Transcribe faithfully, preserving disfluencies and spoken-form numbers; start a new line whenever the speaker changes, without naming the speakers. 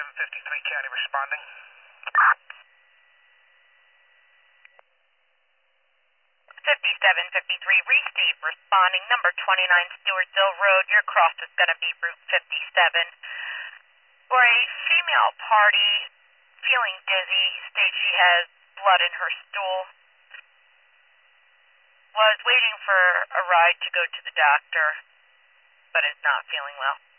fifty-seven fifty-three County responding.
fifty-seven fifty-three, Resteve responding, number twenty-nine Stewartsville Road. Your cross is going to be Route fifty-seven. For a female party feeling dizzy, states she has blood in her stool, was waiting for a ride to go to the doctor, but is not feeling well.